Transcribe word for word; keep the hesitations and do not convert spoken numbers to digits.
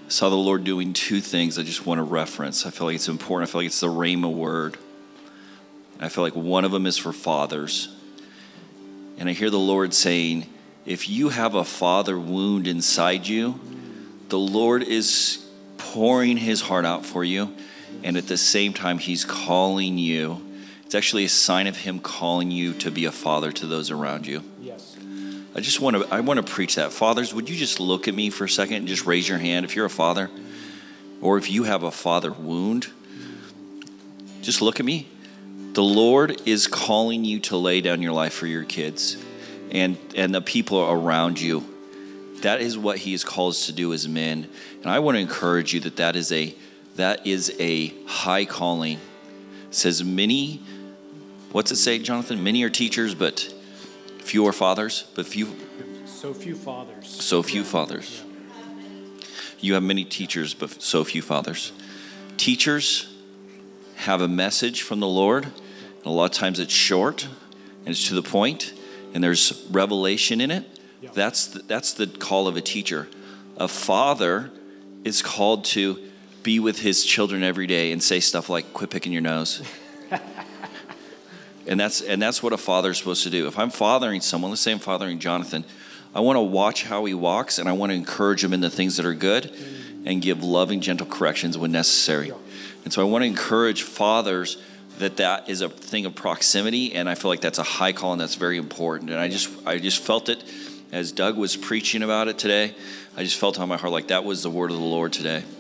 saw the Lord doing two things I just want to reference. I feel like it's important. I feel like it's the Rhema word. I feel like one of them is for fathers. And I hear the Lord saying, if you have a father wound inside you, the Lord is pouring his heart out for you. And at the same time, he's calling you. It's actually a sign of him calling you to be a father to those around you. Yes. I just want to, I want to preach that. Fathers, would you just look at me for a second and just raise your hand if you're a father? Or if you have a father wound, just look at me. The Lord is calling you to lay down your life for your kids and, and the people around you. That is what he has called us to do as men. And I want to encourage you that that is a, that is a high calling. It says many, what's it say, Jonathan? Many are teachers, but few are fathers, but few. So few fathers. So few yeah. fathers. Yeah. You have many teachers, but so few fathers. Teachers have a message from the Lord. And a lot of times it's short and it's to the point, and there's revelation in it. Yeah. That's the, that's the call of a teacher. A father is called to be with his children every day and say stuff like, quit picking your nose. And that's and that's what a father is supposed to do. If I'm fathering someone, let's say I'm fathering Jonathan, I want to watch how he walks, and I want to encourage him in the things that are good and give loving, gentle corrections when necessary. Yeah. And so I want to encourage fathers that that is a thing of proximity, and I feel like that's a high call, and that's very important. And I just I just felt it as Doug was preaching about it today. I just felt on my heart like that was the word of the Lord today.